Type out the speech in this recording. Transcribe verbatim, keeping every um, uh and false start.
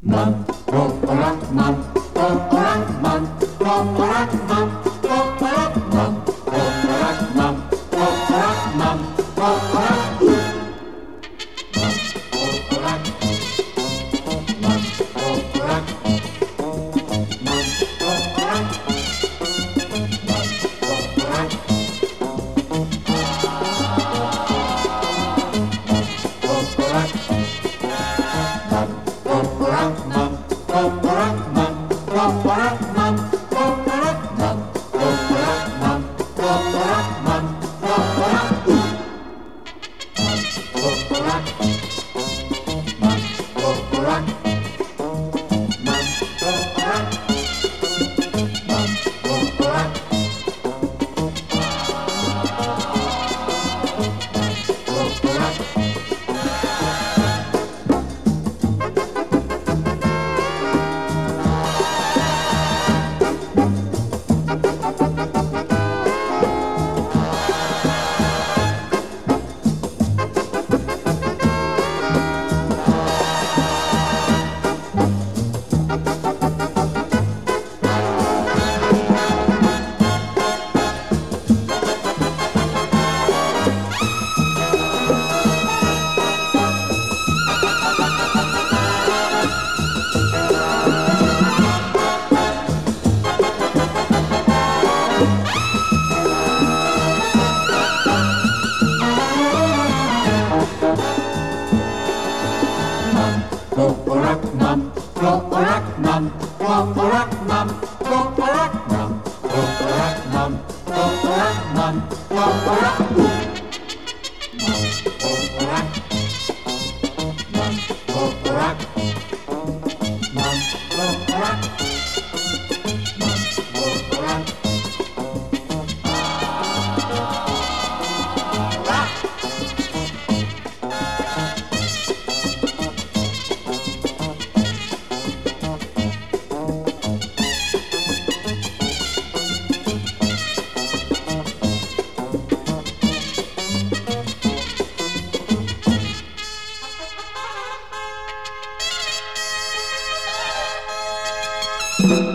Man, kokorak, man, kokorak, man, kokorak, man, kokorak, man, kokorak, man, kokorak, man, kokorak, man, kokorak, man, kokorak, man, kokorak, man, kokorak, kokorak. Kokorak man, kokorak man, kokorak man, kokorak man, kokorak man, kokorak man, kokorak man, kokorak man, kokorak man, kokorak man, kokorak kokorak. Kokorak man, kokorak man, kokorak man, kokorak man, kokorak man, kokorak man, kokorak man, kokorak man, kokorak man, kokorak man, kokorak. Thank you.